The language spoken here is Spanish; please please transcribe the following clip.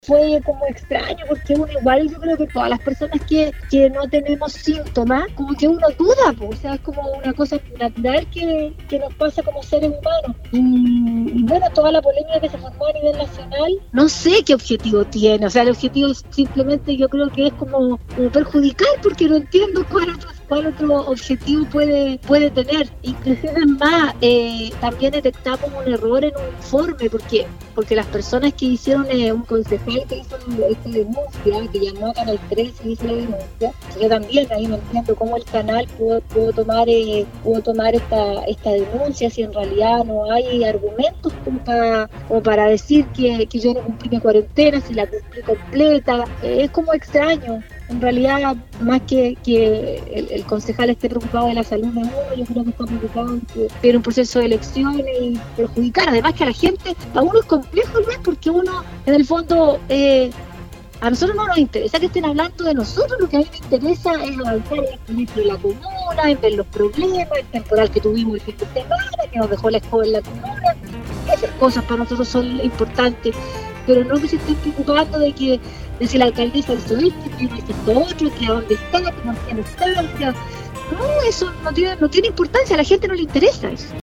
fue como extraño porque uno igual, yo creo que todas las personas que no tenemos síntomas, como que uno duda, pues, o sea, es como una cosa natural que nos pasa como seres humanos. Y bueno, toda la polémica que se formó a nivel nacional, no sé qué objetivo tiene, o sea, el objetivo es simplemente, yo creo que es como perjudicar, porque no entiendo cuál otro objetivo puede tener. Inclusive más, también detectamos un error en un informe, porque las personas que hicieron un concejal que hizo esta denuncia, que llamó a Canal 13 y hizo la denuncia, yo también ahí no entiendo cómo el canal pudo tomar esta denuncia si en realidad no hay argumentos como para decir que yo no cumplí mi cuarentena, si la cumplí completa. Es como extraño. En realidad, más que el concejal esté preocupado de la salud de uno, yo creo que está preocupado en que tiene un proceso de elecciones y perjudicar. Además que a la gente, a uno es complejo, ¿no? Porque uno, en el fondo, a nosotros no nos interesa que estén hablando de nosotros, lo que a mí me interesa es avanzar en el equilibrio de la comuna, en ver los problemas, el temporal que tuvimos el fin de semana, que nos dejó la escoba en la comuna. Esas cosas para nosotros son importantes, pero no que se estén preocupando de si la alcaldesa hizo esto, que no hizo esto otro, que a dónde está, que no tiene estancia. No, eso no tiene importancia, a la gente no le interesa eso.